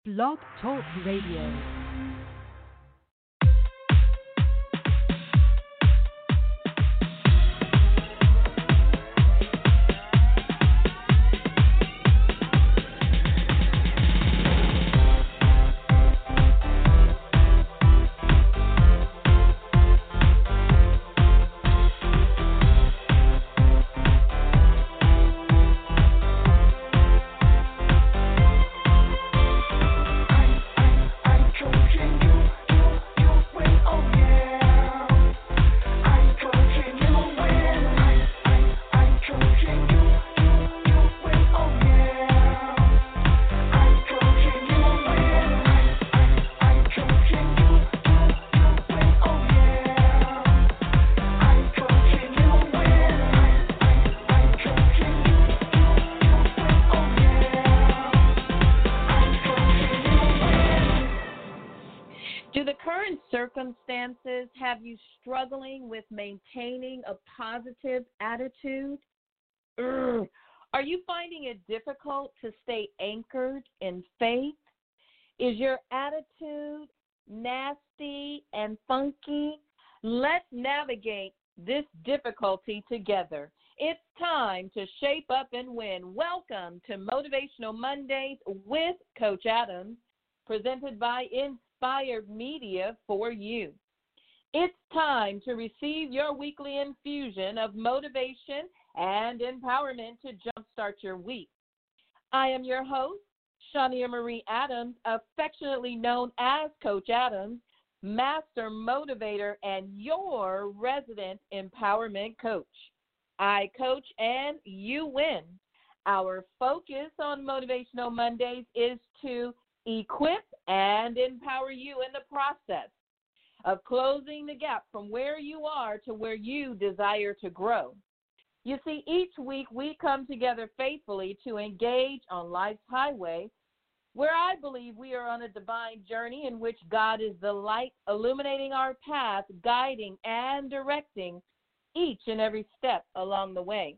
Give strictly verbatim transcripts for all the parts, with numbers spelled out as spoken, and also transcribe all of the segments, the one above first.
Blog Talk Radio. Circumstances have you struggling with maintaining a positive attitude? Urgh. Are you finding it difficult to stay anchored in faith? Is your attitude nasty and funky? Let's navigate this difficulty together. It's time to shape up and win. Welcome to Motivational Mondays with Coach Adams, presented by Inspired Media for you. It's time to receive your weekly infusion of motivation and empowerment to jumpstart your week. I am your host, Shania Marie Adams, affectionately known as Coach Adams, master motivator and your resident empowerment coach. I coach and you win. Our focus on Motivational Mondays is to equip and empower you in the process of closing the gap from where you are to where you desire to grow. You see, each week we come together faithfully to engage on life's highway, where I believe we are on a divine journey in which God is the light illuminating our path, guiding and directing each and every step along the way.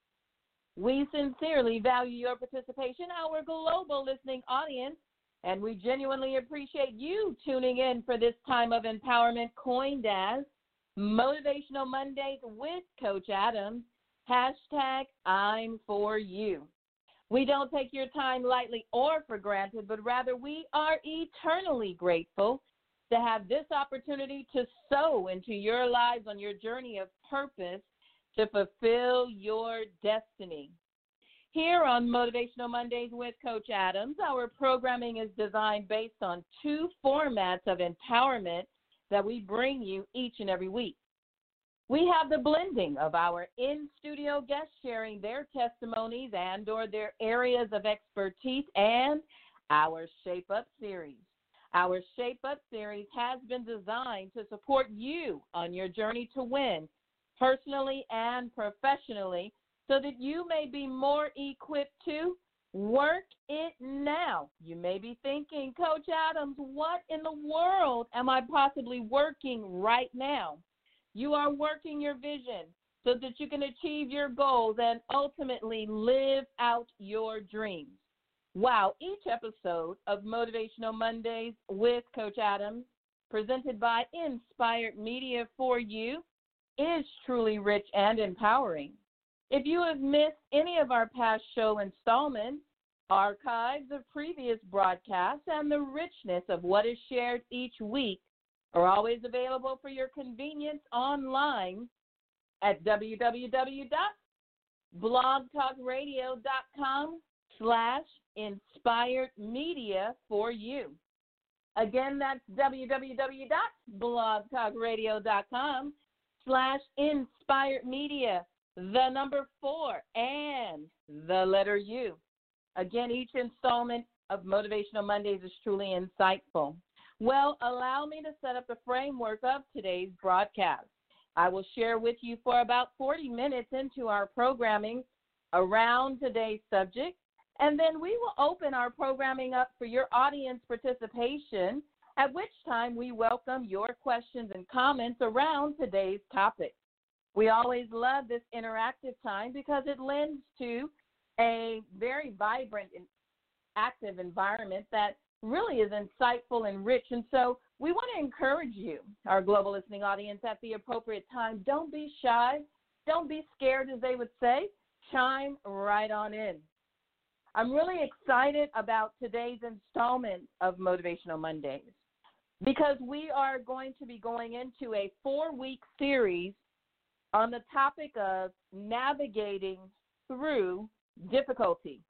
We sincerely value your participation, our global listening audience, and we genuinely appreciate you tuning in for this time of empowerment coined as Motivational Mondays with Coach Adams, hashtag I'm for you. We don't take your time lightly or for granted, but rather we are eternally grateful to have this opportunity to sow into your lives on your journey of purpose to fulfill your destiny. Here on Motivational Mondays with Coach Adams, our programming is designed based on two formats of empowerment that we bring you each and every week. We have the blending of our in-studio guests sharing their testimonies and or their areas of expertise and our Shape Up series. Our Shape Up series has been designed to support you on your journey to win, personally and professionally, so that you may be more equipped to work it now. You may be thinking, Coach Adams, what in the world am I possibly working right now? You are working your vision so that you can achieve your goals and ultimately live out your dreams. Wow, each episode of Motivational Mondays with Coach Adams, presented by Inspired Media for you, is truly rich and empowering. If you have missed any of our past show installments, archives of previous broadcasts, and the richness of what is shared each week are always available for your convenience online at www.blogtalkradio.com slash inspired media for you. Again, that's www.blogtalkradio.com slash inspired media. The number four, and the letter U. Again, each installment of Motivational Mondays is truly insightful. Well, allow me to set up the framework of today's broadcast. I will share with you for about forty minutes into our programming around today's subject, and then we will open our programming up for your audience participation, at which time we welcome your questions and comments around today's topic. We always love this interactive time because it lends to a very vibrant and active environment that really is insightful and rich. And so we want to encourage you, our global listening audience, at the appropriate time. Don't be shy. Don't be scared, as they would say. Chime right on in. I'm really excited about today's installment of Motivational Mondays because we are going to be going into a four-week series on the topic of navigating through difficulty.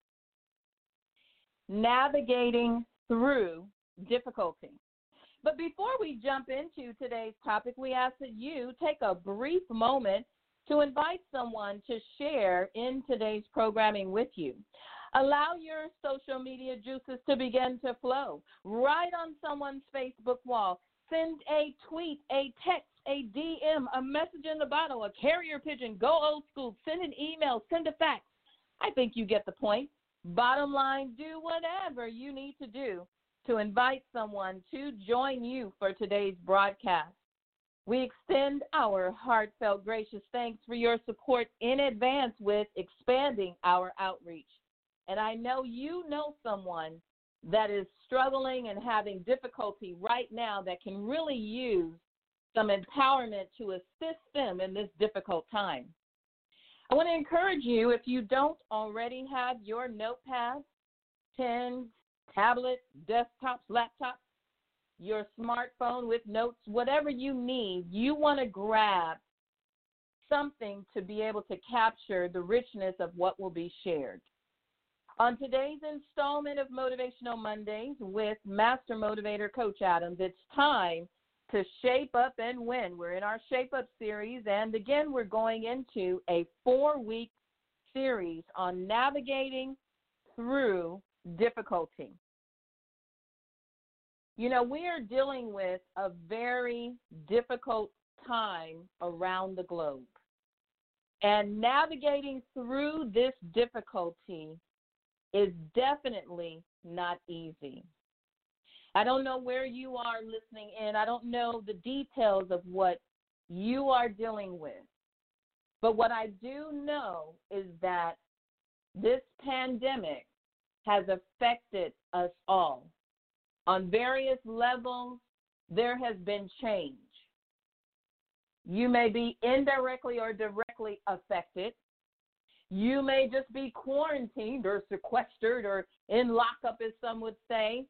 Navigating through difficulty. But before we jump into today's topic, we ask that you take a brief moment to invite someone to share in today's programming with you. Allow your social media juices to begin to flow. Write on someone's Facebook wall. Send a tweet, a text, a D M, a message in the bottle, a carrier pigeon. Go old school. Send an email. Send a fax. I think you get the point. Bottom line, do whatever you need to do to invite someone to join you for today's broadcast. We extend our heartfelt, gracious thanks for your support in advance with expanding our outreach. And I know you know someone that is struggling and having difficulty right now that can really use some empowerment to assist them in this difficult time. I want to encourage you, if you don't already have your notepad, pen, tablet, desktops, laptops, your smartphone with notes, whatever you need, you want to grab something to be able to capture the richness of what will be shared. On today's installment of Motivational Mondays with Master Motivator Coach Adams, it's time to shape up and win. We're in our Shape Up series, and again, we're going into a four-week series on navigating through difficulty. You know, we are dealing with a very difficult time around the globe, and navigating through this difficulty is definitely not easy. I don't know where you are listening in. I don't know the details of what you are dealing with. But what I do know is that this pandemic has affected us all. On various levels, there has been change. You may be indirectly or directly affected. You may just be quarantined or sequestered or in lockup, as some would say,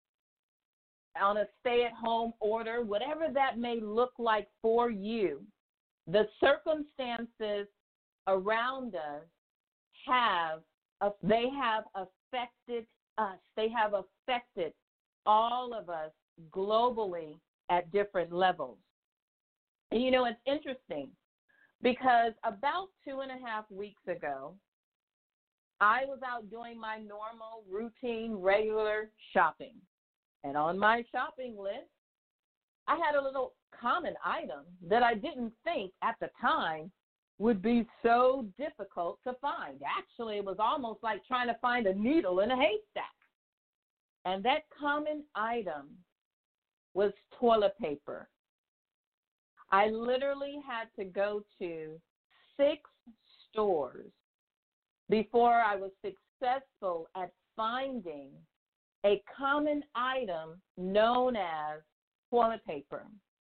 on a stay-at-home order, whatever that may look like for you. The circumstances around us have, they have affected us. They have affected all of us globally at different levels. And, you know, it's interesting because about two and a half weeks ago, I was out doing my normal, routine, regular shopping. And on my shopping list, I had a little common item that I didn't think at the time would be so difficult to find. Actually, it was almost like trying to find a needle in a haystack. And that common item was toilet paper. I literally had to go to six stores before I was successful at finding a common item known as toilet paper.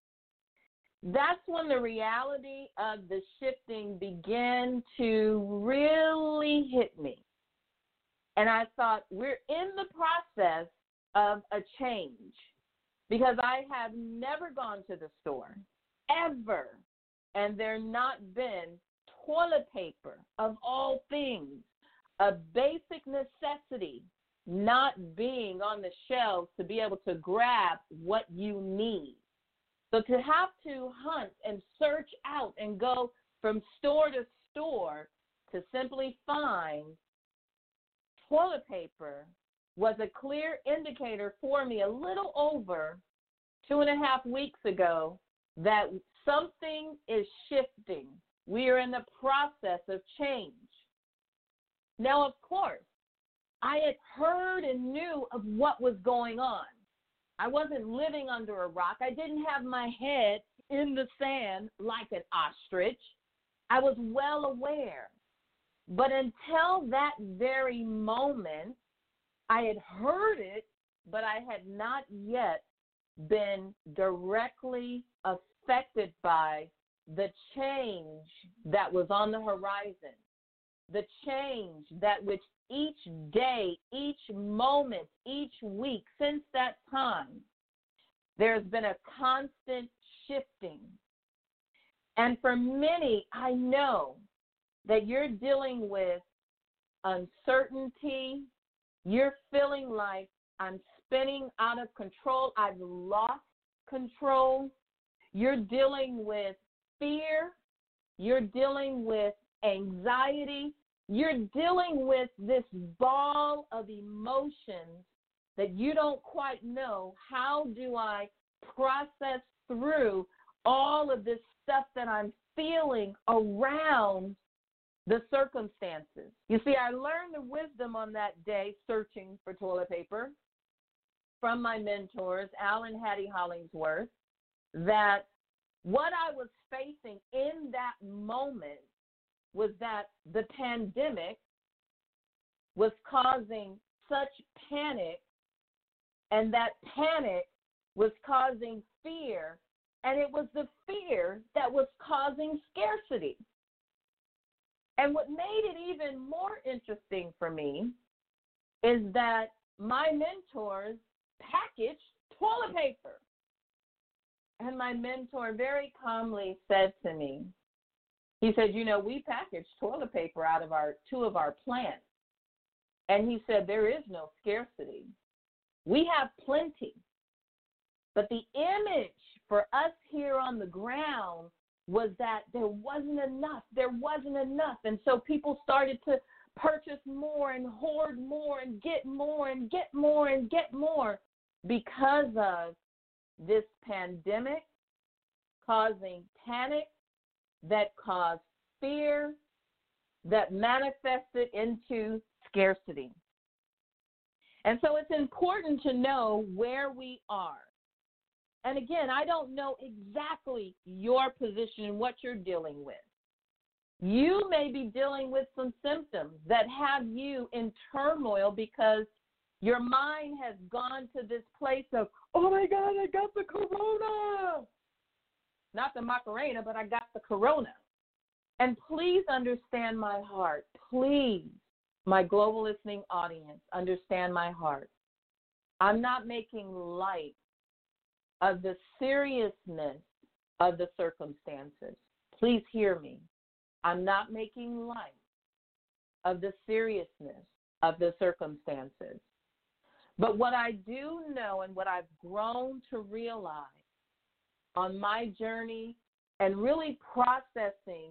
That's when the reality of the shifting began to really hit me. And I thought, we're in the process of a change because I have never gone to the store, ever, and there not been toilet paper, of all things, a basic necessity, not being on the shelves to be able to grab what you need. So to have to hunt and search out and go from store to store to simply find toilet paper was a clear indicator for me a little over two and a half weeks ago that something is shifting. We are in the process of change. Now, of course, I had heard and knew of what was going on. I wasn't living under a rock. I didn't have my head in the sand like an ostrich. I was well aware. But until that very moment, I had heard it, but I had not yet been directly affected by the change that was on the horizon, the change that which each day, each moment, each week, since that time, there's been a constant shifting. And for many, I know that you're dealing with uncertainty. You're feeling like I'm spinning out of control. I've lost control. You're dealing with fear. You're dealing with anxiety. You're dealing with this ball of emotions that you don't quite know. How do I process through all of this stuff that I'm feeling around the circumstances? You see, I learned the wisdom on that day searching for toilet paper from my mentors, Al and Hattie Hollingsworth, that what I was facing in that moment was that the pandemic was causing such panic, and that panic was causing fear, and it was the fear that was causing scarcity. And what made it even more interesting for me is that my mentors packaged toilet paper. And my mentor very calmly said to me, he said, you know, we package toilet paper out of our two of our plants. And he said, there is no scarcity. We have plenty. But the image for us here on the ground was that there wasn't enough. There wasn't enough. And so people started to purchase more and hoard more and get more and get more and get more because of this pandemic causing panic that caused fear that manifested into scarcity. And so it's important to know where we are. And again, I don't know exactly your position and what you're dealing with. You may be dealing with some symptoms that have you in turmoil because your mind has gone to this place of, oh my God, I got the corona. Not the Macarena, but I got the corona. And please understand my heart. Please, my global listening audience, understand my heart. I'm not making light of the seriousness of the circumstances. Please hear me. I'm not making light of the seriousness of the circumstances. But what I do know and what I've grown to realize on my journey and really processing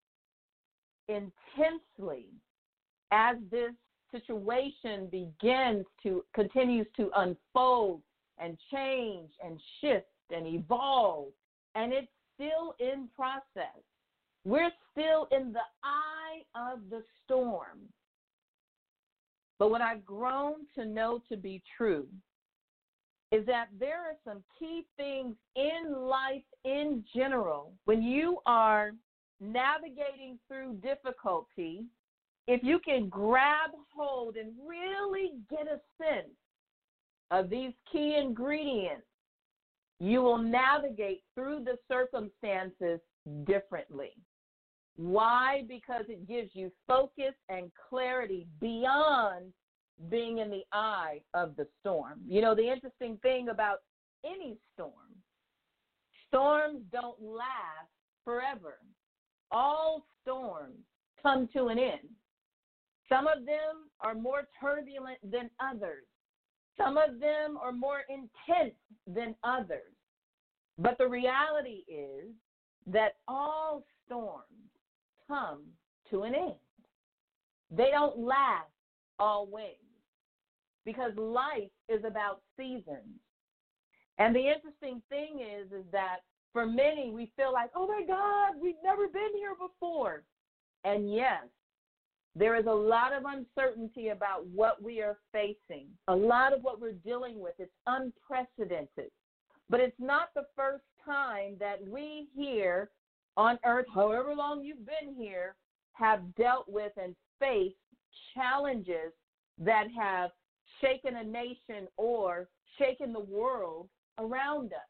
intensely as this situation begins to, continues to unfold and change and shift and evolve, and it's still in process. We're still in the eye of the storm. But what I've grown to know to be true is that there are some key things in life in general. When you are navigating through difficulty, if you can grab hold and really get a sense of these key ingredients, you will navigate through the circumstances differently. Why? Because it gives you focus and clarity beyond being in the eye of the storm. You know, the interesting thing about any storm, storms don't last forever. All storms come to an end. Some of them are more turbulent than others. Some of them are more intense than others. But the reality is that all storms come to an end. They don't last always because life is about seasons. And the interesting thing is, is that for many, we feel like, oh my God, we've never been here before. And yes, there is a lot of uncertainty about what we are facing. A lot of what we're dealing with is unprecedented. But it's not the first time that we here on earth, however long you've been here, have dealt with and faced challenges that have shaking a nation or shaking the world around us.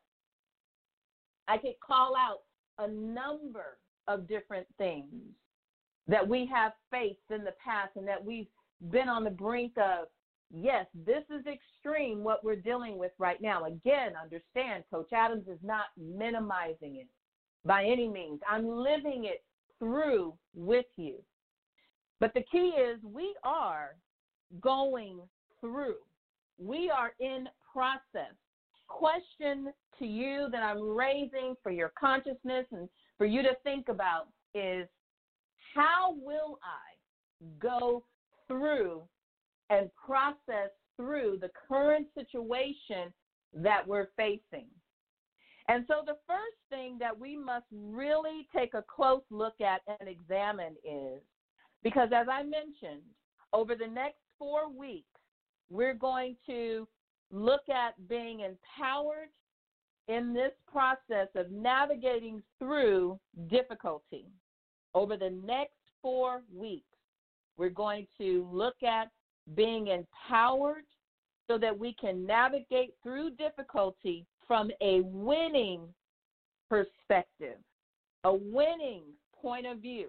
I could call out a number of different things that we have faced in the past and that we've been on the brink of. Yes, this is extreme what we're dealing with right now. Again, understand, Coach Adams is not minimizing it by any means. I'm living it through with you. But the key is we are going through. We are in process. Question to you that I'm raising for your consciousness and for you to think about is, how will I go through and process through the current situation that we're facing? And so the first thing that we must really take a close look at and examine is, because as I mentioned, over the next four weeks, we're going to look at being empowered in this process of navigating through difficulty. Over the next four weeks, we're going to look at being empowered so that we can navigate through difficulty from a winning perspective, a winning point of view,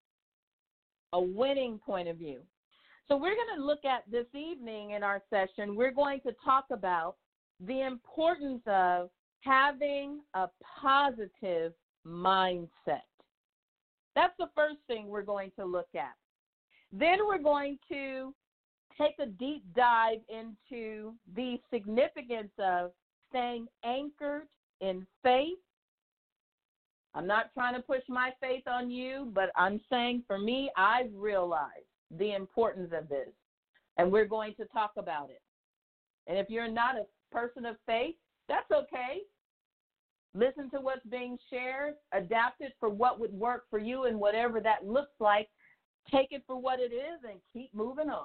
a winning point of view. So we're going to look at this evening in our session, we're going to talk about the importance of having a positive mindset. That's the first thing we're going to look at. Then we're going to take a deep dive into the significance of staying anchored in faith. I'm not trying to push my faith on you, but I'm saying for me, I've realized the importance of this, and we're going to talk about it. And if you're not a person of faith, that's okay. Listen to what's being shared, adapt it for what would work for you and whatever that looks like. Take it for what it is and keep moving on.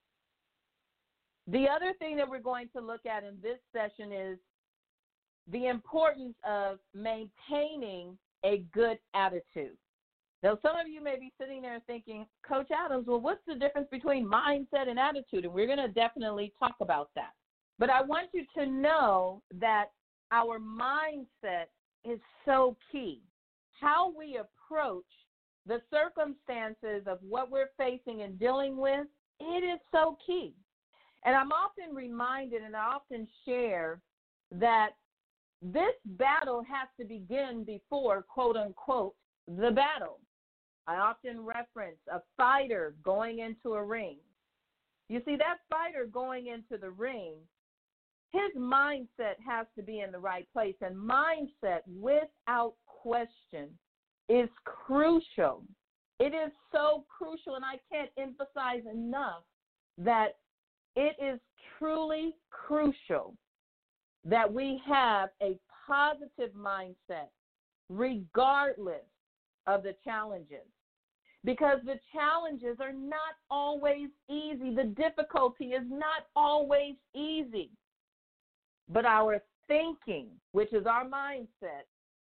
The other thing that we're going to look at in this session is the importance of maintaining a good attitude. Now, some of you may be sitting there thinking, Coach Adams, well, what's the difference between mindset and attitude? And we're going to definitely talk about that. But I want you to know that our mindset is so key. How we approach the circumstances of what we're facing and dealing with, it is so key. And I'm often reminded and I often share that this battle has to begin before, quote unquote, the battle. I often reference a fighter going into a ring. You see, that fighter going into the ring, his mindset has to be in the right place. And mindset, without question, is crucial. It is so crucial, and I can't emphasize enough that it is truly crucial that we have a positive mindset regardless of the challenges, because the challenges are not always easy. The difficulty is not always easy. But our thinking, which is our mindset,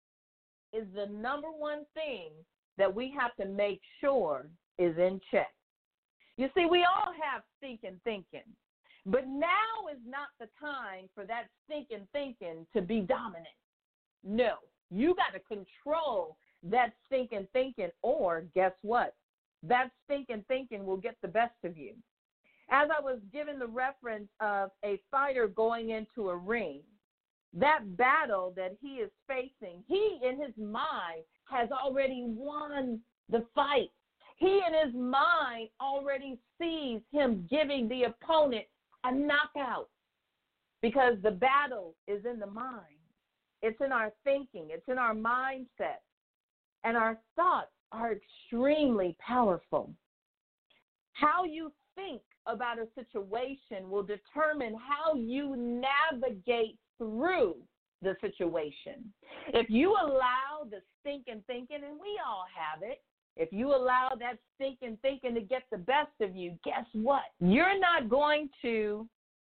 is the number one thing that we have to make sure is in check. You see, we all have stinking thinking, but now is not the time for that stinking thinking to be dominant. No, you got to control that stinking thinking, or guess what? That stinking thinking will get the best of you. As I was given the reference of a fighter going into a ring, that battle that he is facing, he in his mind has already won the fight. He in his mind already sees him giving the opponent a knockout, because the battle is in the mind. It's in our thinking. It's in our mindset. And our thoughts are extremely powerful. How you think about a situation will determine how you navigate through the situation. If you allow the stinking thinking, and we all have it, if you allow that stinking thinking to get the best of you, guess what? You're not going to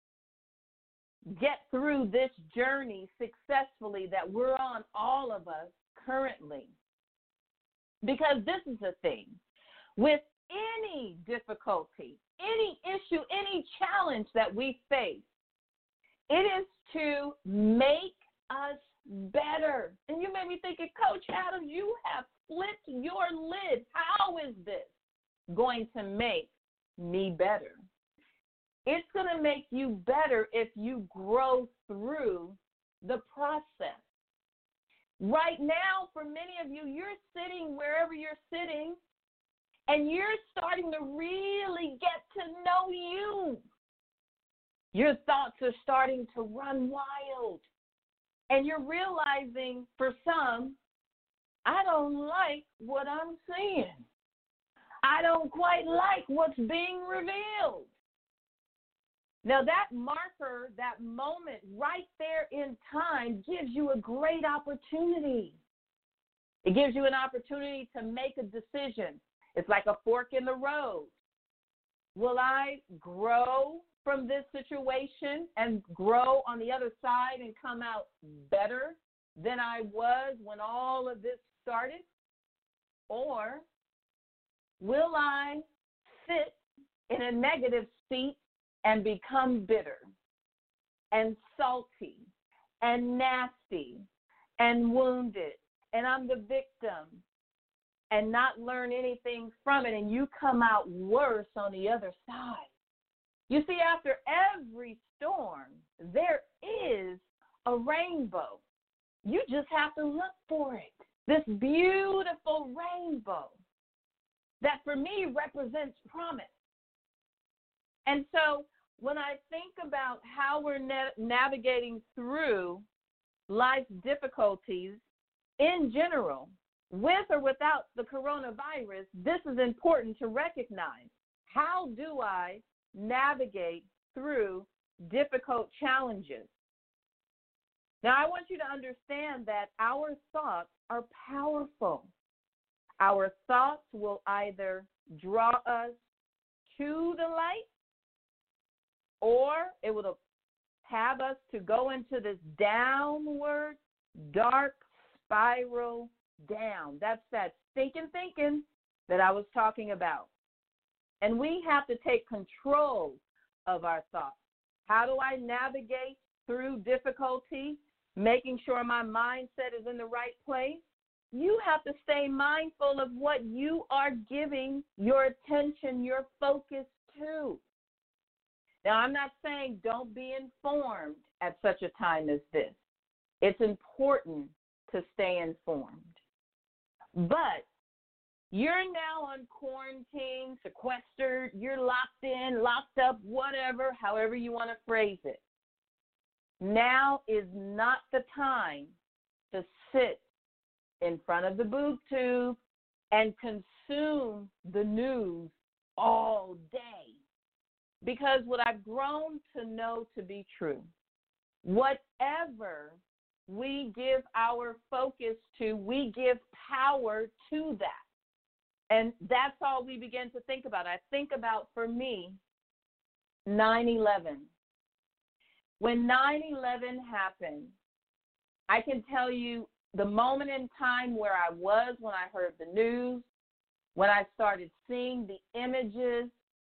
get through this journey successfully that we're on, all of us, currently. Because this is the thing. With any difficulty, any issue, any challenge that we face, it is to make us better. And you may be thinking, Coach Adams, you have flipped your lid. How is this going to make me better? It's going to make you better if you grow through the process. Right now, for many of you, you're sitting wherever you're sitting, and you're starting to really get to know you. Your thoughts are starting to run wild, and you're realizing, for some, I don't like what I'm seeing. I don't quite like what's being revealed. Now, that marker, that moment right there in time gives you a great opportunity. It gives you an opportunity to make a decision. It's like a fork in the road. Will I grow from this situation and grow on the other side and come out better than I was when all of this started? Or will I sit in a negative seat and become bitter and salty and nasty and wounded, and I'm the victim, and not learn anything from it, and you come out worse on the other side? You see, after every storm, there is a rainbow. You just have to look for it. This beautiful rainbow that for me represents promise. And so when I think about how we're na- navigating through life's difficulties in general, with or without the coronavirus, this is important to recognize. How do I navigate through difficult challenges? Now, I want you to understand that our thoughts are powerful. Our thoughts will either draw us to the light, or it will have us to go into this downward, dark spiral down. That's that stinking thinking that I was talking about. And we have to take control of our thoughts. How do I navigate through difficulty, making sure my mindset is in the right place? You have to stay mindful of what you are giving your attention, your focus to. Now, I'm not saying don't be informed at such a time as this. It's important to stay informed. But you're now on quarantine, sequestered, you're locked in, locked up, whatever, however you want to phrase it. Now is not the time to sit in front of the boob tube and consume the news all day. Because what I've grown to know to be true, whatever we give our focus to, we give power to that. And that's all we begin to think about. I think about, for me, nine eleven. When nine eleven happened, I can tell you the moment in time where I was when I heard the news, when I started seeing the images,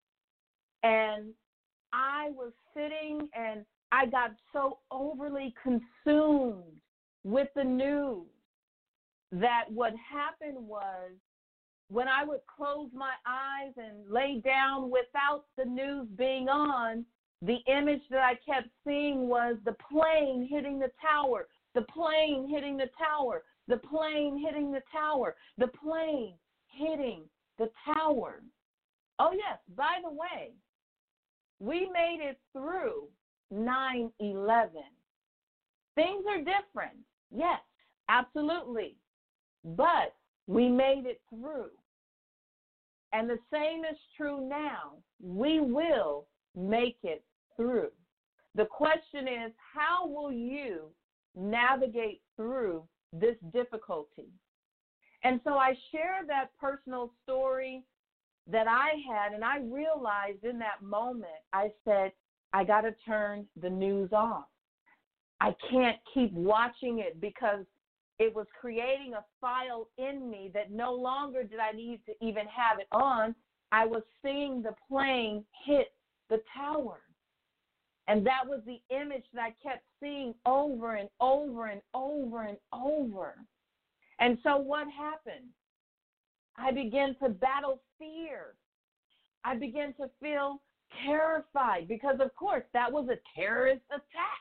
and I was sitting and I got so overly consumed with the news that what happened was, when I would close my eyes and lay down without the news being on, the image that I kept seeing was the plane hitting the tower, the plane hitting the tower, the plane hitting the tower, the plane hitting the tower. Oh, yes, by the way, we made it through nine eleven. Things are different, yes, absolutely, but we made it through. And the same is true now. We will make it through. The question is, how will you navigate through this difficulty? And so I share that personal story that I had, and I realized in that moment, I said, I got to turn the news off. I can't keep watching it because it was creating a file in me that no longer did I need to even have it on. I was seeing the plane hit the tower. And that was the image that I kept seeing over and over and over and over. And so what happened? I began to battle fear. I began to feel terrified because, of course, that was a terrorist attack.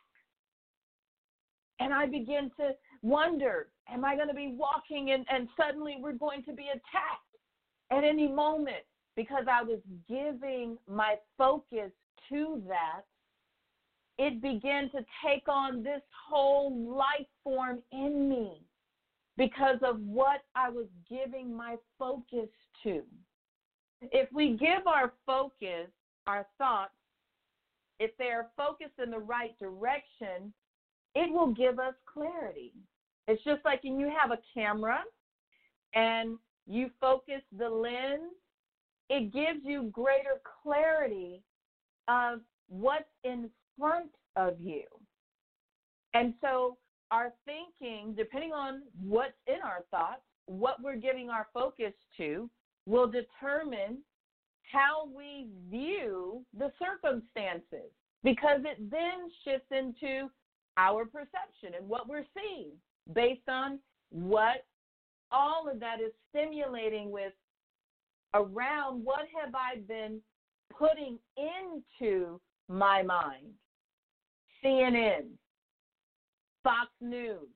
And I began to wonder, am I going to be walking and, and suddenly we're going to be attacked at any moment? Because I was giving my focus to that, it began to take on this whole life form in me because of what I was giving my focus to. If we give our focus, our thoughts, if they are focused in the right direction, it will give us clarity. It's just like when you have a camera and you focus the lens, it gives you greater clarity of what's in front of you. And so our thinking, depending on what's in our thoughts, what we're giving our focus to, will determine how we view the circumstances, because it then shifts into our perception and what we're seeing based on what all of that is stimulating with around what have I been putting into my mind. C N N, Fox News,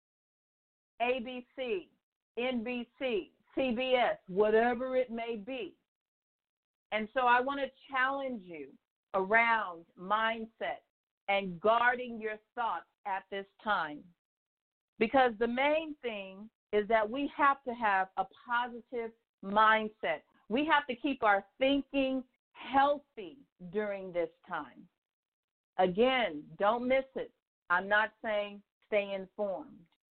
A B C, N B C, C B S, whatever it may be. And so I want to challenge you around mindset and guarding your thoughts at this time. Because the main thing is that we have to have a positive mindset. We have to keep our thinking healthy during this time. Again, don't miss it. I'm not saying stay informed.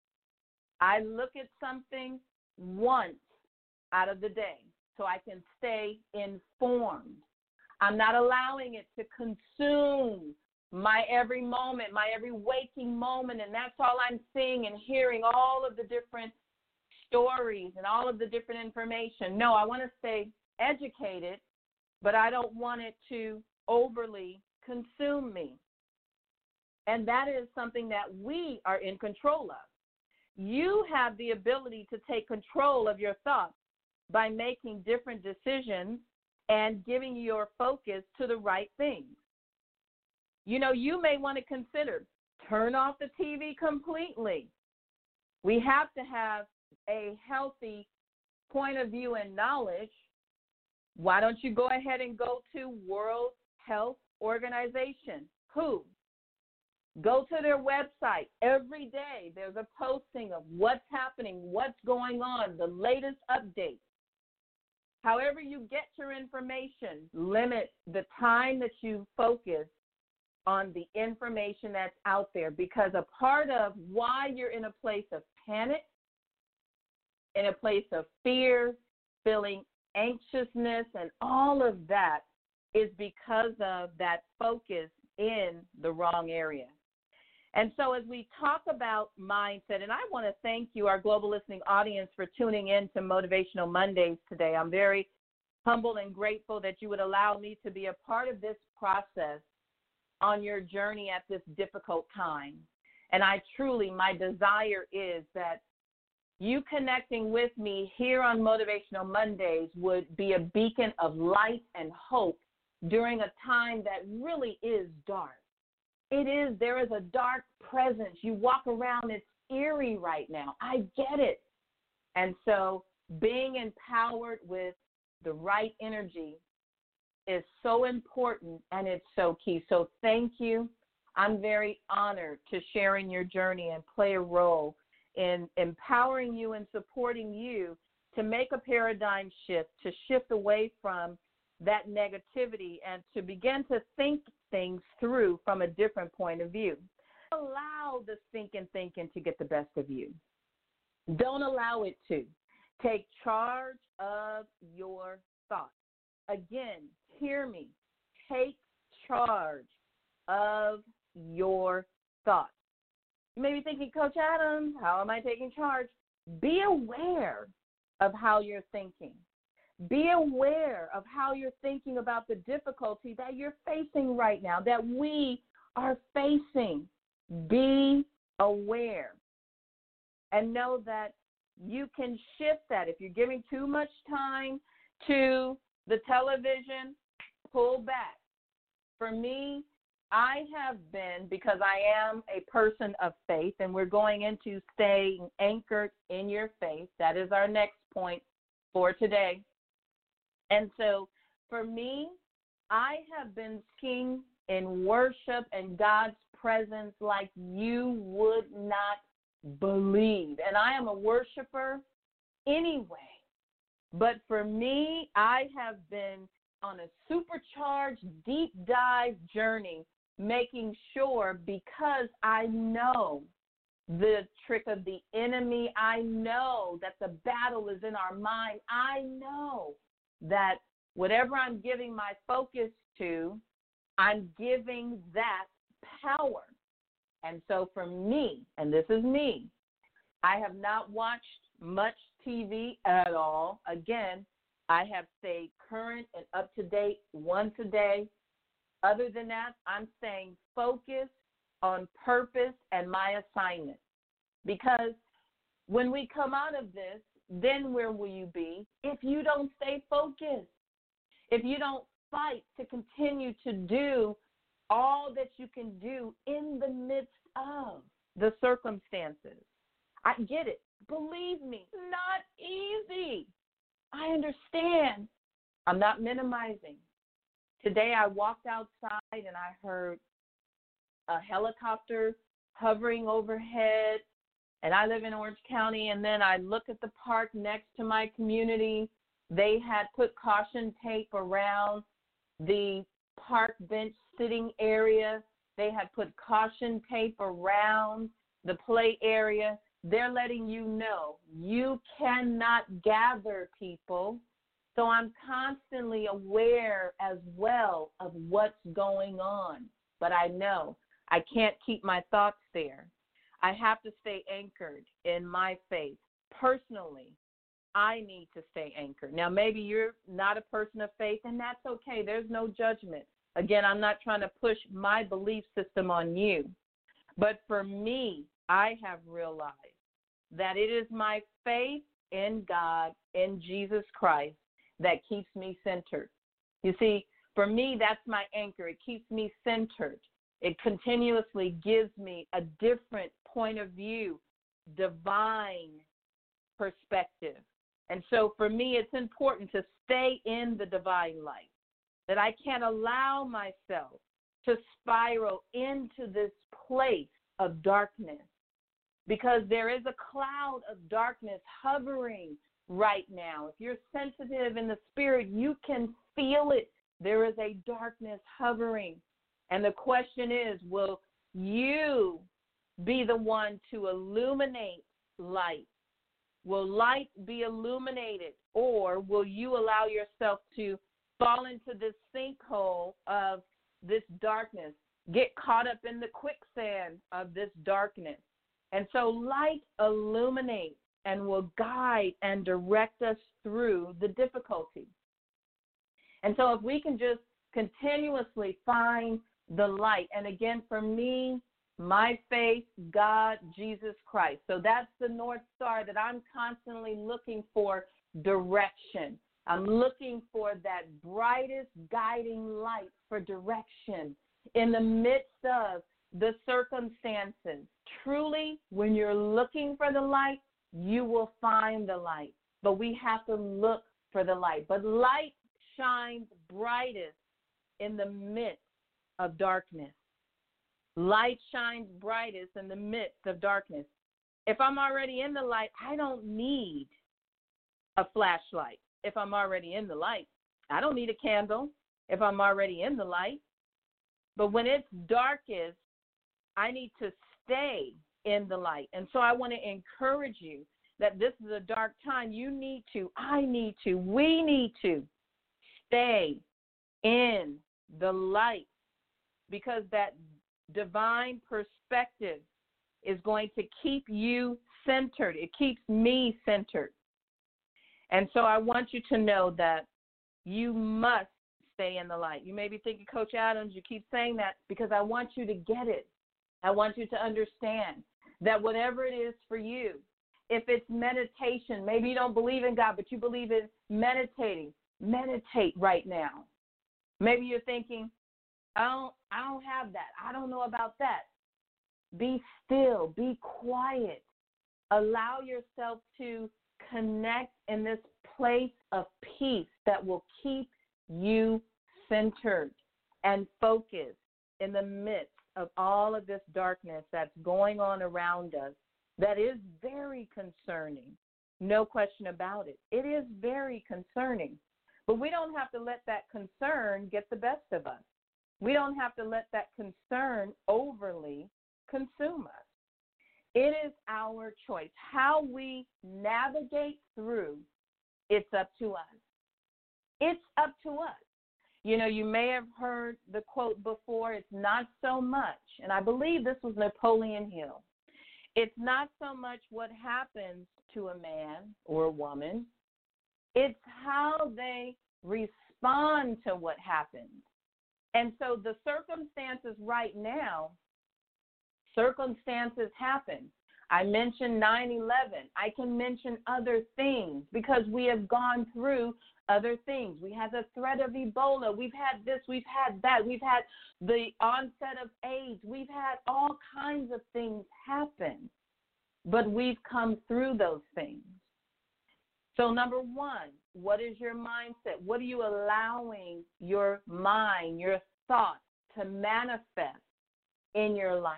I look at something once out of the day so I can stay informed. I'm not allowing it to consume my every moment, my every waking moment, and that's all I'm seeing and hearing, all of the different stories and all of the different information. No, I want to stay educated, but I don't want it to overly consume me. And that is something that we are in control of. You have the ability to take control of your thoughts by making different decisions and giving your focus to the right things. You know, you may want to consider turn off the T V completely. We have to have a healthy point of view and knowledge. Why don't you go ahead and go to World Health Organization? Who? Go to their website. Every day there's a posting of what's happening, what's going on, the latest updates. However you get your information, limit the time that you focus on the information that's out there, because a part of why you're in a place of panic, in a place of fear, feeling anxiousness, and all of that is because of that focus in the wrong area. And so as we talk about mindset, and I want to thank you, our global listening audience, for tuning in to Motivational Mondays today. I'm very humbled and grateful that you would allow me to be a part of this process on your journey at this difficult time. And I truly, my desire is that you connecting with me here on Motivational Mondays would be a beacon of light and hope during a time that really is dark. It is, there is a dark presence. You walk around, it's eerie right now. I get it. And so being empowered with the right energy is so important, and it's so key. So thank you. I'm very honored to share in your journey and play a role in empowering you and supporting you to make a paradigm shift, to shift away from that negativity and to begin to think things through from a different point of view. Allow the thinking thinking to get the best of you. Don't allow it to. Take charge of your thoughts. Again, hear me. Take charge of your thoughts. You may be thinking, Coach Adams, how am I taking charge? Be aware of how you're thinking. Be aware of how you're thinking about the difficulty that you're facing right now, that we are facing. Be aware and know that you can shift that. If you're giving too much time to the television, pull back. For me, I have been, because I am a person of faith, and we're going into staying anchored in your faith. That is our next point for today. And so for me, I have been singing in worship and God's presence like you would not believe. And I am a worshiper anyway. But for me, I have been on a supercharged, deep dive journey, making sure, because I know the trick of the enemy, I know that the battle is in our mind, I know that whatever I'm giving my focus to, I'm giving that power. And so for me, and this is me, I have not watched much T V at all. Again, I have stayed current and up to date once a day. Other than that, I'm staying focused on purpose and my assignment. Because when we come out of this, then where will you be if you don't stay focused? If you don't fight to continue to do all that you can do in the midst of the circumstances. I get it. Believe me, not easy. I understand. I'm not minimizing. Today I walked outside and I heard a helicopter hovering overhead, and I live in Orange County, and then I look at the park next to my community. They had put caution tape around the park bench sitting area. They had put caution tape around the play area. They're letting you know you cannot gather, people. So I'm constantly aware as well of what's going on. But I know I can't keep my thoughts there. I have to stay anchored in my faith. Personally, I need to stay anchored. Now, maybe you're not a person of faith, and that's okay. There's no judgment. Again, I'm not trying to push my belief system on you. But for me, I have realized that it is my faith in God, in Jesus Christ, that keeps me centered. You see, for me, that's my anchor. It keeps me centered. It continuously gives me a different point of view, divine perspective. And so for me, it's important to stay in the divine light, that I can't allow myself to spiral into this place of darkness, because there is a cloud of darkness hovering right now. If you're sensitive in the spirit, you can feel it. There is a darkness hovering. And the question is, will you be the one to illuminate light? Will light be illuminated, or will you allow yourself to fall into this sinkhole of this darkness, get caught up in the quicksand of this darkness? And so light illuminates and will guide and direct us through the difficulty. And so if we can just continuously find the light, and again, for me, my faith, God, Jesus Christ. So that's the North Star that I'm constantly looking for direction. I'm looking for that brightest guiding light for direction in the midst of the circumstances. Truly, when you're looking for the light, you will find the light. But we have to look for the light. But light shines brightest in the midst of darkness. Light shines brightest in the midst of darkness. If I'm already in the light, I don't need a flashlight. If I'm already in the light, I don't need a candle if I'm already in the light. But when it's darkest, I need to stay in the light. And so I want to encourage you that this is a dark time. You need to, I need to, we need to stay in the light, because that divine perspective is going to keep you centered. It keeps me centered. And so I want you to know that you must stay in the light. You may be thinking, Coach Adams, you keep saying that because I want you to get it. I want you to understand that whatever it is for you, if it's meditation, maybe you don't believe in God, but you believe in meditating, meditate right now. Maybe you're thinking, I don't, I don't have that. I don't know about that. Be still, be quiet. Allow yourself to connect in this place of peace that will keep you centered and focused in the midst of all of this darkness that's going on around us that is very concerning. No question about it. It is very concerning. But we don't have to let that concern get the best of us. We don't have to let that concern overly consume us. It is our choice. How we navigate through, it's up to us. It's up to us. You know, you may have heard the quote before, it's not so much, and I believe this was Napoleon Hill, it's not so much what happens to a man or a woman, it's how they respond to what happens. And so the circumstances right now, circumstances happen. I mentioned nine eleven. I can mention other things because we have gone through other things. We had the threat of Ebola. We've had this. We've had that. We've had the onset of AIDS. We've had all kinds of things happen, but we've come through those things. So number one, what is your mindset? What are you allowing your mind, your thoughts to manifest in your life?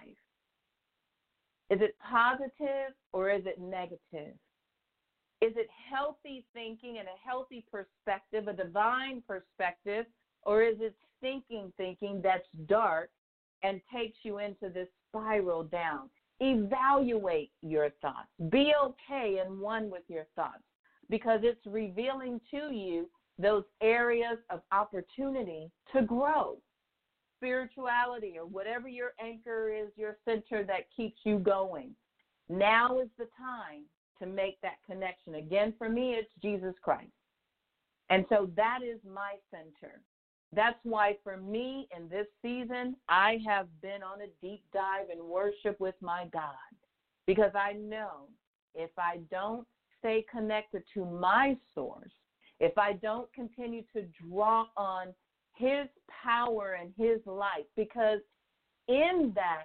Is it positive or is it negative? Is it healthy thinking and a healthy perspective, a divine perspective, or is it stinking thinking that's dark and takes you into this spiral down? Evaluate your thoughts. Be okay and one with your thoughts because it's revealing to you those areas of opportunity to grow. Spirituality or whatever your anchor is, your center that keeps you going. Now is the time to make that connection. Again, for me, it's Jesus Christ. And so that is my center. That's why for me in this season, I have been on a deep dive in worship with my God because I know if I don't stay connected to my source, if I don't continue to draw on his power and his light, because in that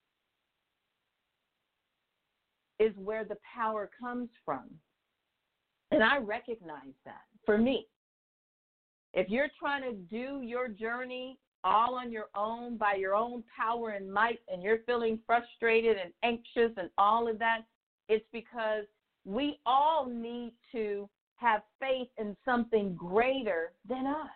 is where the power comes from. And I recognize that for me. If you're trying to do your journey all on your own, by your own power and might, and you're feeling frustrated and anxious and all of that, it's because we all need to have faith in something greater than us.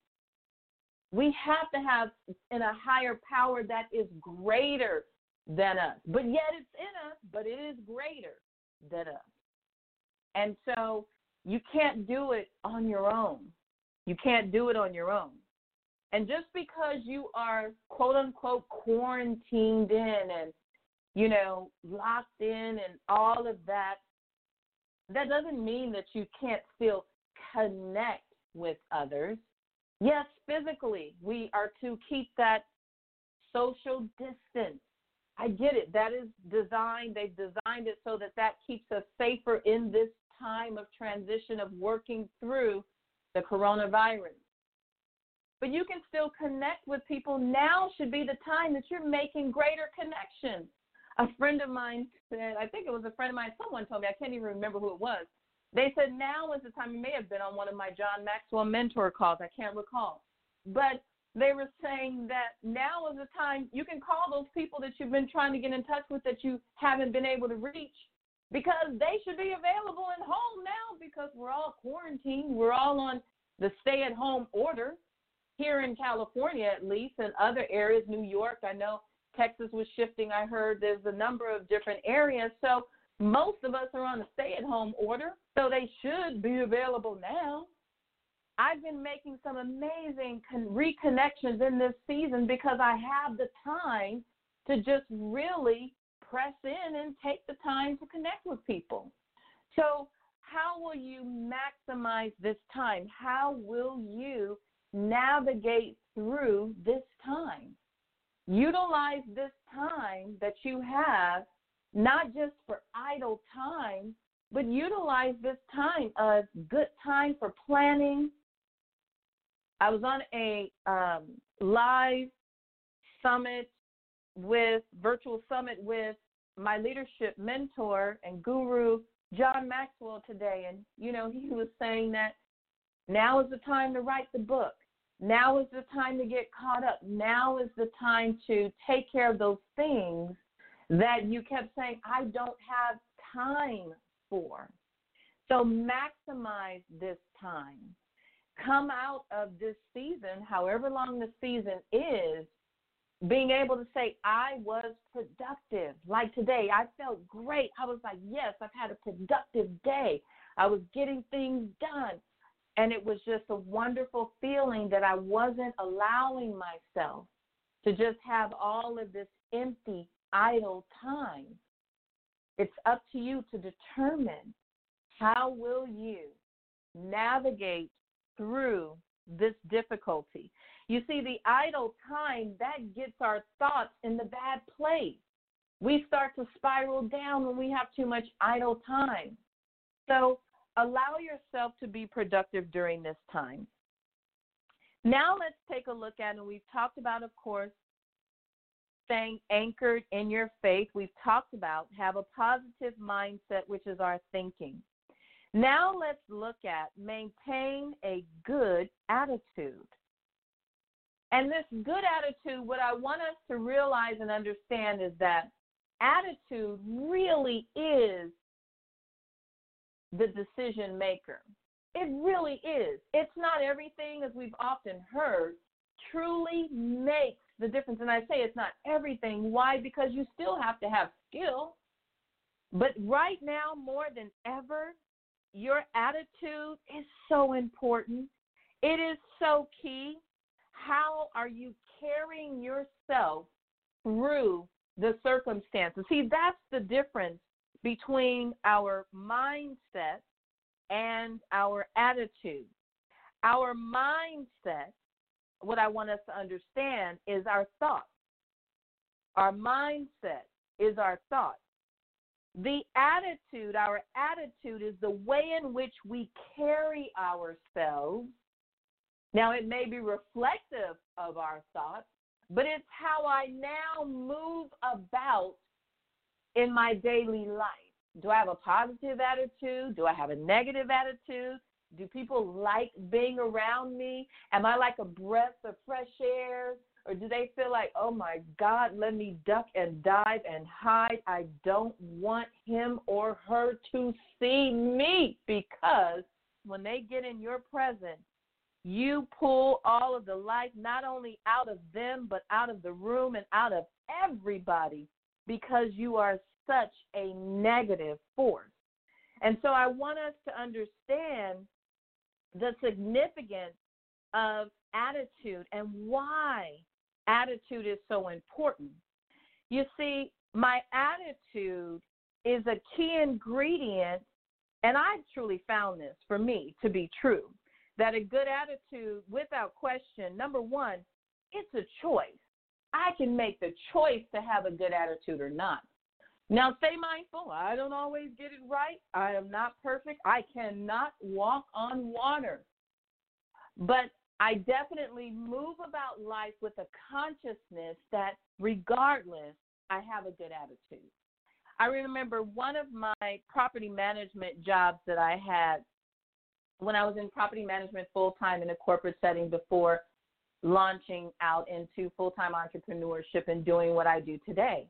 We have to have in a higher power that is greater than us. But yet it's in us, but it is greater than us. And so you can't do it on your own. You can't do it on your own. And just because you are, quote, unquote, quarantined in and, you know, locked in and all of that, that doesn't mean that you can't still connect with others. Yes, physically, we are to keep that social distance. I get it. That is designed. They've designed it so that that keeps us safer in this time of transition of working through the coronavirus. But you can still connect with people. Now should be the time that you're making greater connections. A friend of mine said, I think it was a friend of mine, someone told me, I can't even remember who it was. They said now is the time, it may have been on one of my John Maxwell mentor calls, I can't recall. But they were saying that now is the time you can call those people that you've been trying to get in touch with that you haven't been able to reach because they should be available and home now because we're all quarantined. We're all on the stay-at-home order here in California at least, and other areas, New York, I know Texas was shifting. I heard there's a number of different areas. So most of us are on a stay-at-home order, so they should be available now. I've been making some amazing con- reconnections in this season because I have the time to just really press in and take the time to connect with people. So how will you maximize this time? How will you navigate through this time? Utilize this time that you have, not just for idle time, but utilize this time as good time for planning. I was on a um, live summit with, virtual summit with my leadership mentor and guru, John Maxwell, today. And, you know, he was saying that now is the time to write the book. Now is the time to get caught up. Now is the time to take care of those things that you kept saying, I don't have time for. So maximize this time. Come out of this season, however long the season is, being able to say, I was productive. Like today, I felt great. I was like, yes, I've had a productive day. I was getting things done. And it was just a wonderful feeling that I wasn't allowing myself to just have all of this empty, idle time. It's up to you to determine how will you navigate through this difficulty. You see, the idle time, that gets our thoughts in the bad place. We start to spiral down when we have too much idle time. So allow yourself to be productive during this time. Now let's take a look at, and we've talked about, of course, staying anchored in your faith. We've talked about have a positive mindset, which is our thinking. Now let's look at maintain a good attitude. And this good attitude, what I want us to realize and understand is that attitude really is the decision maker. It really is. It's not everything, as we've often heard, truly makes the difference. And I say it's not everything. Why? Because you still have to have skill. But right now, more than ever, your attitude is so important. It is so key. How are you carrying yourself through the circumstances? See, that's the difference between our mindset and our attitude. Our mindset, what I want us to understand, is our thoughts. Our mindset is our thoughts. The attitude, our attitude is the way in which we carry ourselves. Now, it may be reflective of our thoughts, but it's how I now move about in my daily life. Do I have a positive attitude? Do I have a negative attitude? Do people like being around me? Am I like a breath of fresh air? Or do they feel like, oh, my God, let me duck and dive and hide? I don't want him or her to see me, because when they get in your presence, you pull all of the life not only out of them, but out of the room and out of everybody, because you are such a negative force. And so I want us to understand the significance of attitude and why attitude is so important. You see, my attitude is a key ingredient, and I've truly found this for me to be true, that a good attitude, without question, number one, it's a choice. I can make the choice to have a good attitude or not. Now, stay mindful. I don't always get it right. I am not perfect. I cannot walk on water. But I definitely move about life with a consciousness that regardless, I have a good attitude. I remember one of my property management jobs that I had when I was in property management full-time in a corporate setting before launching out into full-time entrepreneurship and doing what I do today.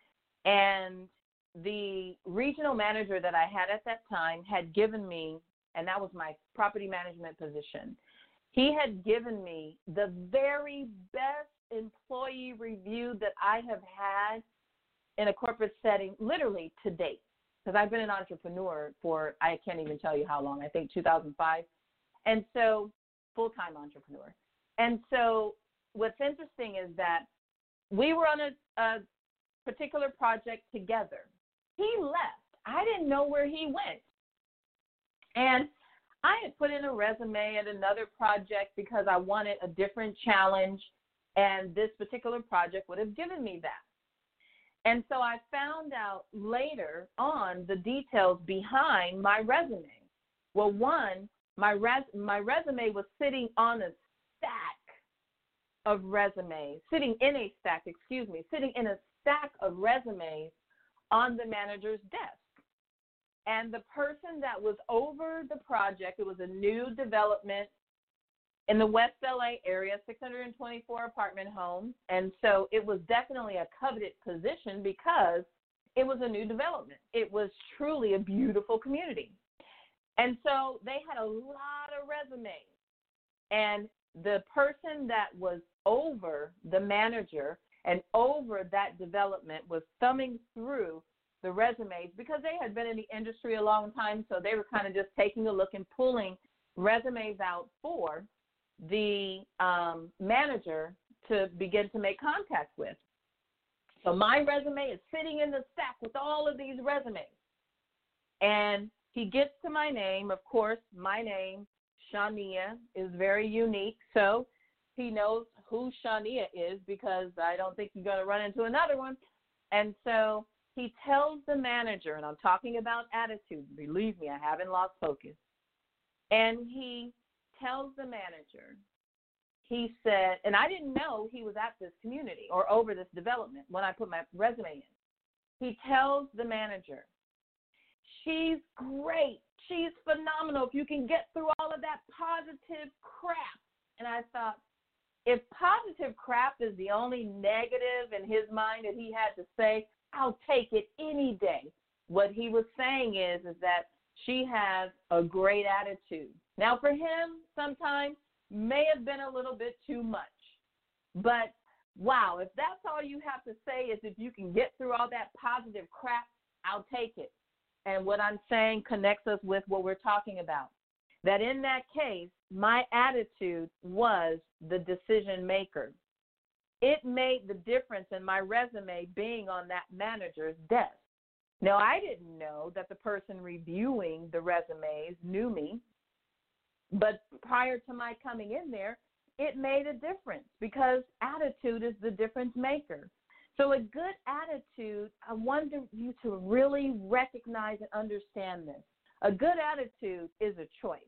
And the regional manager that I had at that time had given me, and that was my property management position, he had given me the very best employee review that I have had in a corporate setting, literally to date. Because I've been an entrepreneur for, I can't even tell you how long, I think two thousand five. And so, full-time entrepreneur. And so what's interesting is that we were on a, a particular project together. He left. I didn't know where he went. And I had put in a resume at another project because I wanted a different challenge, and this particular project would have given me that. And so I found out later on the details behind my resume. Well, one, my res- my resume was sitting on a stack of resumes, sitting in a stack, excuse me, sitting in a stack of resumes on the manager's desk. And the person that was over the project, it was a new development in the West L A area, six hundred twenty-four apartment home. And so it was definitely a coveted position because it was a new development. It was truly a beautiful community. And so they had a lot of resumes. And the person that was over the manager and over that development was thumbing through the resumes because they had been in the industry a long time, so they were kind of just taking a look and pulling resumes out for the um, manager to begin to make contact with. So my resume is sitting in the stack with all of these resumes. And he gets to my name. Of course, my name, Shania, is very unique. So he knows who Shania is because I don't think you're going to run into another one. And so he tells the manager, and I'm talking about attitude. Believe me, I haven't lost focus. And he tells the manager, he said, and I didn't know he was at this community or over this development when I put my resume in. He tells the manager, she's great. She's phenomenal if you can get through all of that positive crap. And I thought, if positive crap is the only negative in his mind that he had to say, I'll take it any day. What he was saying is, is that she has a great attitude. Now, for him, sometimes may have been a little bit too much. But, wow, if that's all you have to say is if you can get through all that positive crap, I'll take it. And what I'm saying connects us with what we're talking about. That in that case, my attitude was the decision maker. It made the difference in my resume being on that manager's desk. Now, I didn't know that the person reviewing the resumes knew me, but prior to my coming in there, it made a difference because attitude is the difference maker. So a good attitude, I want you to really recognize and understand this. A good attitude is a choice.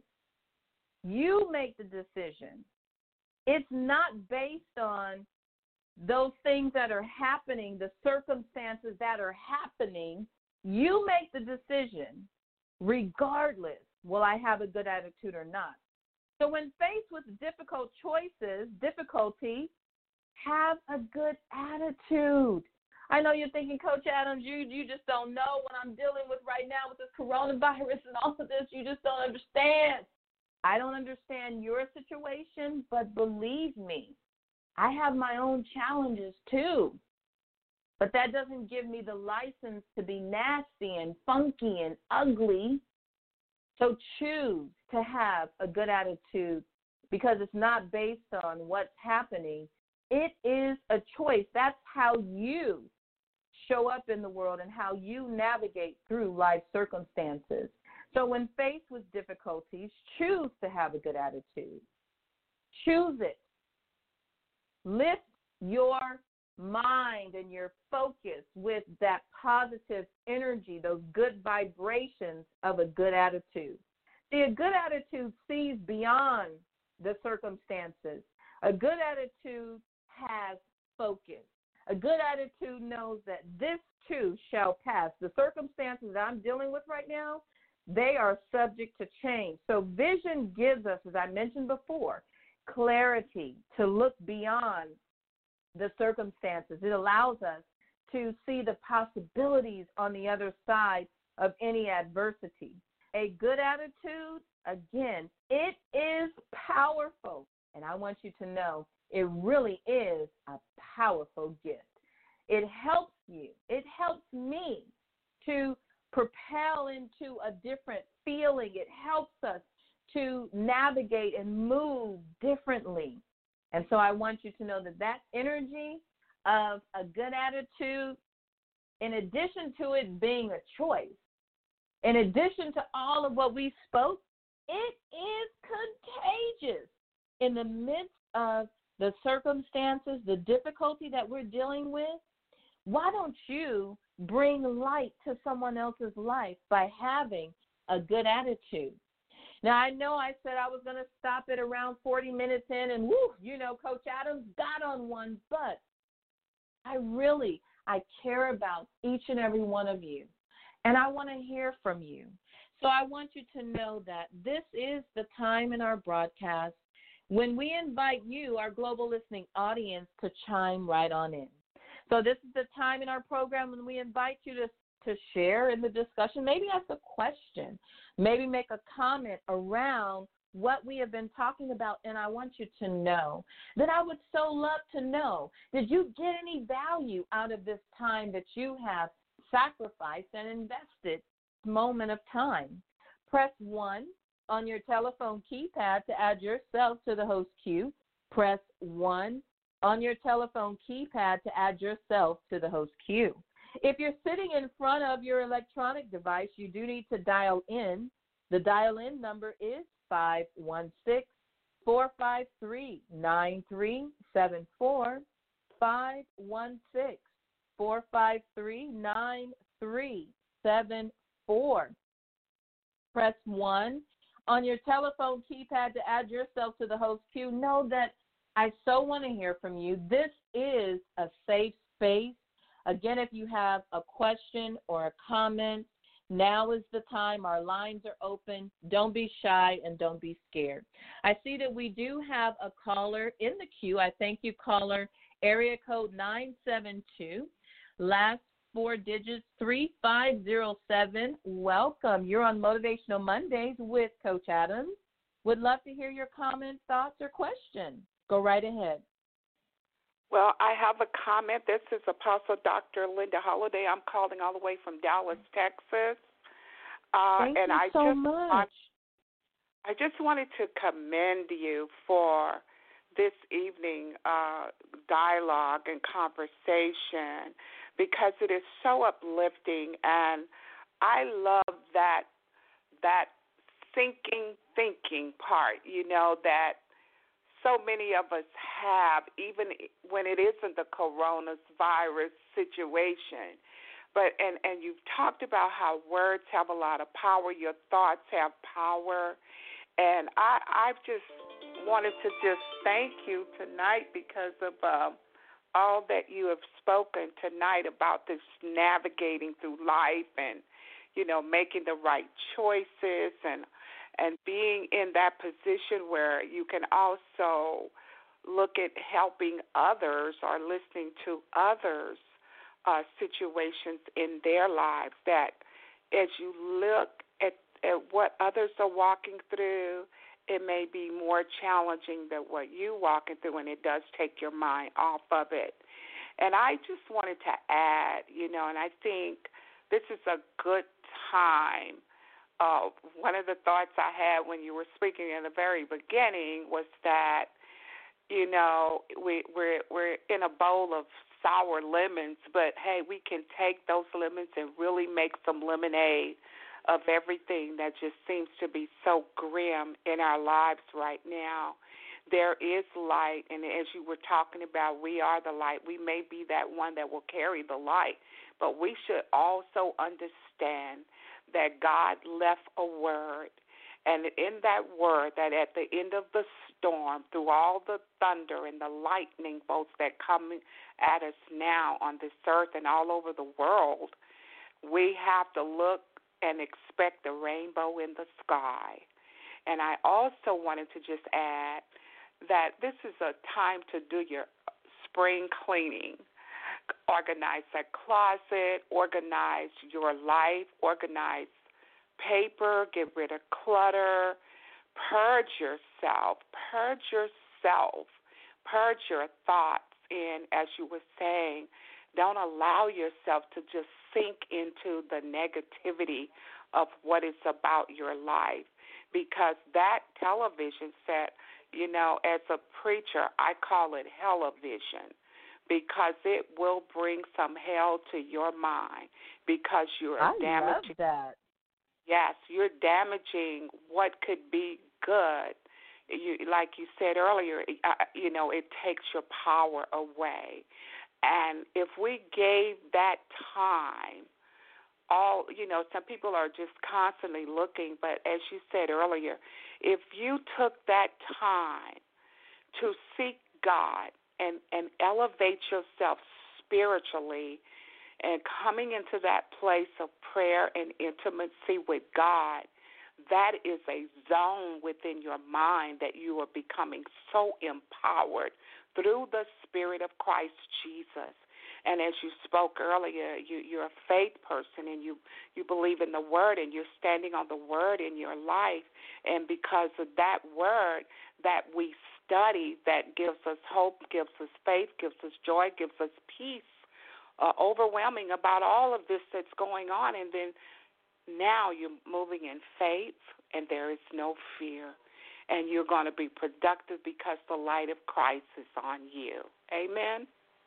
You make the decision. It's not based on those things that are happening, the circumstances that are happening. You make the decision regardless, will I have a good attitude or not? So when faced with difficult choices, difficulty, have a good attitude. I know you're thinking, Coach Adams, you, you just don't know what I'm dealing with right now with this coronavirus and all of this. You just don't understand. I don't understand your situation, but believe me, I have my own challenges too. But that doesn't give me the license to be nasty and funky and ugly. So choose to have a good attitude because it's not based on what's happening. It is a choice. That's how you show up in the world and how you navigate through life circumstances. So when faced with difficulties, choose to have a good attitude. Choose it. Lift your mind and your focus with that positive energy, those good vibrations of a good attitude. See, a good attitude sees beyond the circumstances. A good attitude has focus. A good attitude knows that this too shall pass. The circumstances that I'm dealing with right now, they are subject to change. So vision gives us, as I mentioned before, clarity to look beyond the circumstances. It allows us to see the possibilities on the other side of any adversity. A good attitude, again, it is powerful. And I want you to know it really is a powerful gift. It helps you. It helps me to propel into a different feeling. It helps us to navigate and move differently. And so I want you to know that that energy of a good attitude, in addition to it being a choice, In addition to all of what we spoke, it is contagious. In the midst of the circumstances, the difficulty that we're dealing with, why don't you bring light to someone else's life by having a good attitude? Now, I know I said I was going to stop it around forty minutes in, and woo, you know, Coach Adams got on one, but I really, I care about each and every one of you, and I want to hear from you. So I want you to know that this is the time in our broadcast when we invite you, our global listening audience, to chime right on in. So this is the time in our program when we invite you to, to share in the discussion, maybe ask a question, maybe make a comment around what we have been talking about, and I want you to know that I would so love to know, did you get any value out of this time that you have sacrificed and invested this moment of time? Press one on your telephone keypad to add yourself to the host queue. Press one on your telephone keypad to add yourself to the host queue. If you're sitting in front of your electronic device, you do need to dial in. The dial-in number is five one six, four five three, nine three seven four, five one six, four five three, nine three seven four. Press one on your telephone keypad to add yourself to the host queue. Know that I so want to hear from you. This is a safe space. Again, if you have a question or a comment, now is the time. Our lines are open. Don't be shy and don't be scared. I see that we do have a caller in the queue. I thank you, caller. Area code nine seven two. Last four digits, three five zero seven. Welcome. You're on Motivational Mondays with Coach Adams. Would love to hear your comments, thoughts, or questions. Go right ahead. Well, I have a comment. This is Apostle Doctor Linda Holliday. I'm calling all the way from Dallas, Texas. Uh, Thank and you I so just much. Want, I just wanted to commend you for this evening uh, dialogue and conversation, because it is so uplifting, and I love that that thinking, thinking part, you know, that so many of us have, even when it isn't the coronavirus situation. But and, and you've talked about how words have a lot of power, your thoughts have power, and I I've just wanted to just thank you tonight because of uh, all that you have spoken tonight about this navigating through life and, you know, making the right choices and and being in that position where you can also look at helping others or listening to others' uh, situations in their lives, that as you look at, at what others are walking through, it may be more challenging than what you're walking through, and it does take your mind off of it. And I just wanted to add, you know, and I think this is a good time. Uh, one of the thoughts I had when you were speaking in the very beginning was that, you know, we, we're we're in a bowl of sour lemons, but, hey, we can take those lemons and really make some lemonade of everything that just seems to be so grim in our lives right now. There is light, and as you were talking about, we are the light. We may be that one that will carry the light, but we should also understand that God left a word, and in that word, that at the end of the storm, through all the thunder and the lightning bolts that come at us now on this earth and all over the world, we have to look and expect the rainbow in the sky. And I also wanted to just add that this is a time to do your spring cleaning. Organize that closet, organize your life, organize paper, get rid of clutter, purge yourself, purge yourself, purge your thoughts. And as you were saying, don't allow yourself to just sink into the negativity of what is about your life, because that television set, you know, as a preacher, I call it hell-o-vision, because it will bring some hell to your mind because you are I damaged. love that. Yes, you're damaging what could be good. You, like you said earlier, uh, you know, it takes your power away. And if we gave that time, all, you know, some people are just constantly looking, but as you said earlier, if you took that time to seek God and, and elevate yourself spiritually and coming into that place of prayer and intimacy with God, that is a zone within your mind that you are becoming so empowered through the Spirit of Christ Jesus. And as you spoke earlier, you, you're a faith person and you, you believe in the Word and you're standing on the Word in your life. And because of that Word that we study that gives us hope, gives us faith, gives us joy, gives us peace, uh, overwhelming about all of this that's going on. And then now you're moving in faith and there is no fear. And you're going to be productive because the light of Christ is on you. Amen.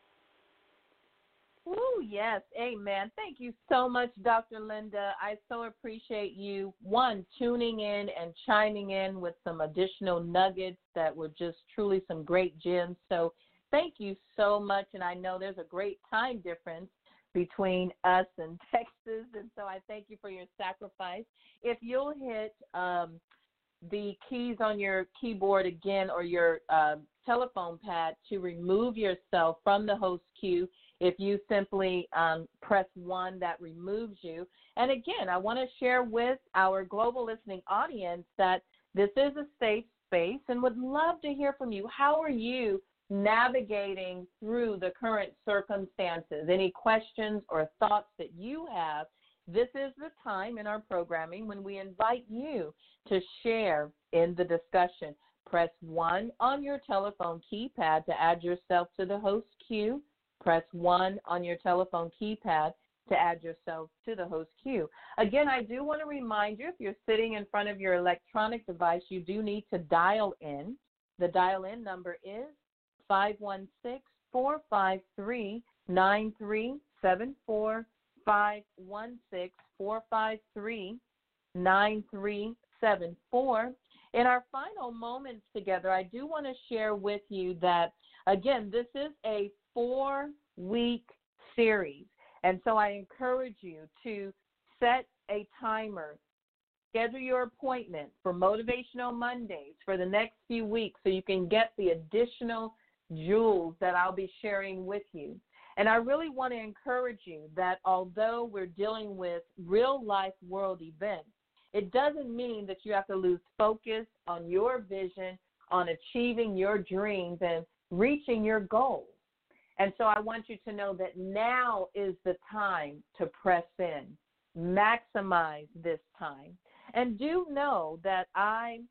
Oh, yes. Amen. Thank you so much, Doctor Linda. I so appreciate you, one, tuning in and chiming in with some additional nuggets that were just truly some great gems. So thank you so much. And I know there's a great time difference between us and Texas, and so I thank you for your sacrifice. If you'll hit um, the keys on your keyboard again or your uh, telephone pad to remove yourself from the host queue, if you simply um, press one, that removes you. And again, I want to share with our global listening audience that this is a safe space and would love to hear from you. How are you navigating through the current circumstances? Any questions or thoughts that you have? This is the time in our programming when we invite you to share in the discussion. Press one on your telephone keypad to add yourself to the host queue. Press one on your telephone keypad to add yourself to the host queue. Again, I do want to remind you, if you're sitting in front of your electronic device, you do need to dial in. The dial-in number is five one six, four five three, nine three seven four, five one six, four five three, nine three seven four. In our final moments together, I do want to share with you that, again, this is a four-week series, and so I encourage you to set a timer, schedule your appointment for Motivational Mondays for the next few weeks so you can get the additional jewels that I'll be sharing with you. And I really want to encourage you that although we're dealing with real-life world events, it doesn't mean that you have to lose focus on your vision, on achieving your dreams and reaching your goals. And so I want you to know that now is the time to press in, maximize this time. And do know that I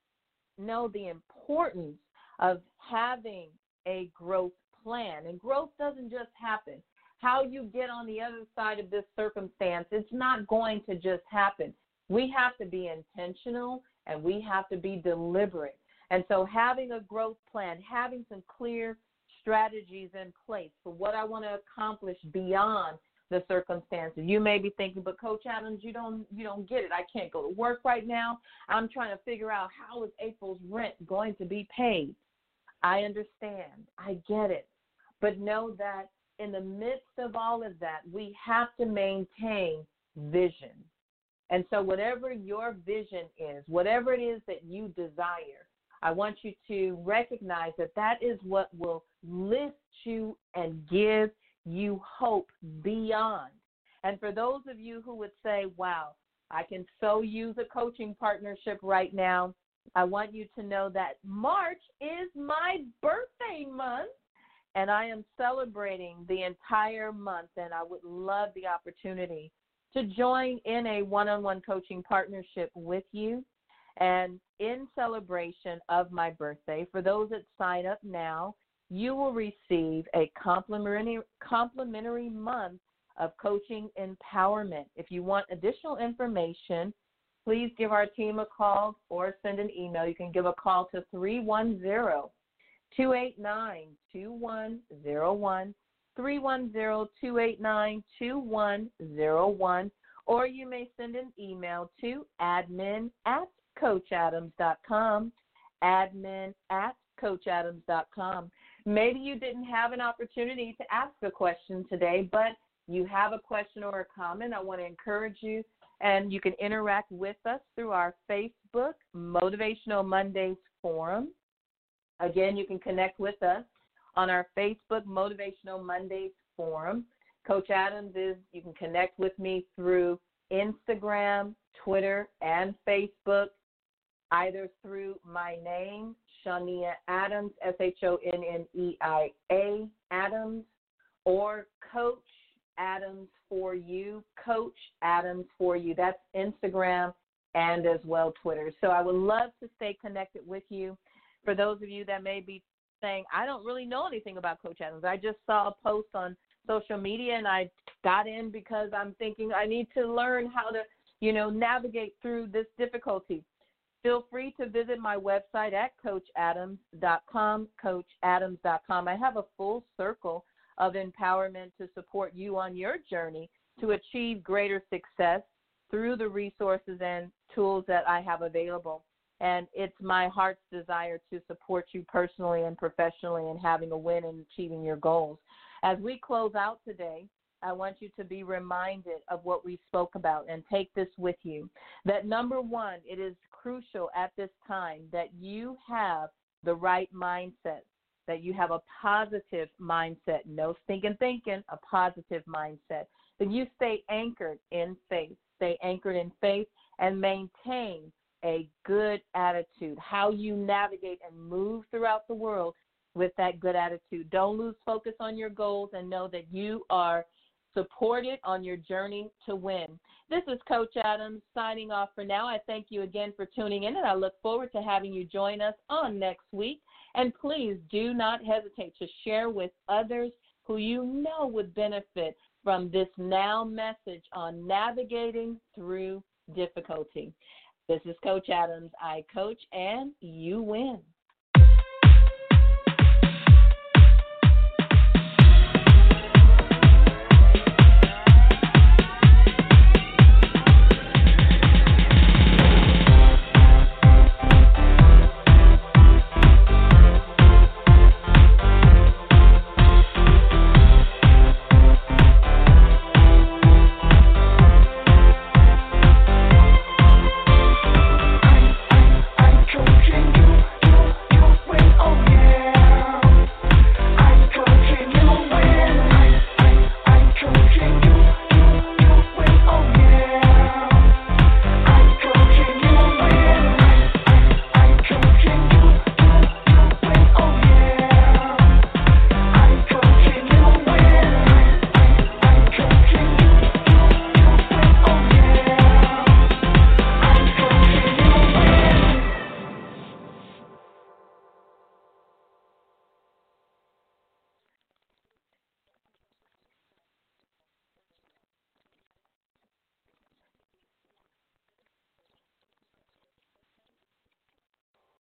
know the importance of having a growth plan. And growth doesn't just happen. How you get on the other side of this circumstance, it's not going to just happen. We have to be intentional and we have to be deliberate. And so having a growth plan, having some clear strategies in place for what I want to accomplish beyond the circumstances. You may be thinking, but Coach Adams, you don't you don't get it. I can't go to work right now. I'm trying to figure out how is April's rent going to be paid. I understand. I get it. But know that in the midst of all of that, we have to maintain vision. And so whatever your vision is, whatever it is that you desire, I want you to recognize that that is what will lift you and give you hope beyond. And for those of you who would say, wow, I can so use a coaching partnership right now, I want you to know that March is my birthday month, and I am celebrating the entire month, and I would love the opportunity to join in a one-on-one coaching partnership with you. And in celebration of my birthday, for those that sign up now, you will receive a complimentary, complimentary month of coaching empowerment. If you want additional information, please give our team a call or send an email. You can give a call to three one zero, two eight nine, two one zero one, three one zero, two eight nine, two one zero one, or you may send an email to admin at coachadams.com, admin at coachadams.com. Maybe you didn't have an opportunity to ask a question today, but you have a question or a comment. I want to encourage you, and you can interact with us through our Facebook Motivational Mondays forum. Again, you can connect with us on our Facebook Motivational Mondays forum. Coach Adams is, you can connect with me through Instagram, Twitter, and Facebook, either through my name, Shania Adams, S H O N N E I A, Adams, or Coach Adams for You, Coach Adams for You. That's Instagram and as well Twitter. So I would love to stay connected with you. For those of you that may be saying, I don't really know anything about Coach Adams. I just saw a post on social media and I got in because I'm thinking I need to learn how to, you know, navigate through this difficulty. Feel free to visit my website at coach adams dot com, coach adams dot com. I have a full circle of empowerment to support you on your journey to achieve greater success through the resources and tools that I have available. And it's my heart's desire to support you personally and professionally in having a win and achieving your goals. As we close out today, I want you to be reminded of what we spoke about and take this with you. That number one, it is crucial at this time that you have the right mindset, that you have a positive mindset, no stinking thinking, a positive mindset, that you stay anchored in faith, stay anchored in faith and maintain a good attitude, how you navigate and move throughout the world with that good attitude. Don't lose focus on your goals and know that you are supported on your journey to win. This is Coach Adams signing off for now. I thank you again for tuning in, and I look forward to having you join us on next week. And please do not hesitate to share with others who you know would benefit from this now message on navigating through difficulty. This is Coach Adams. I coach and you win.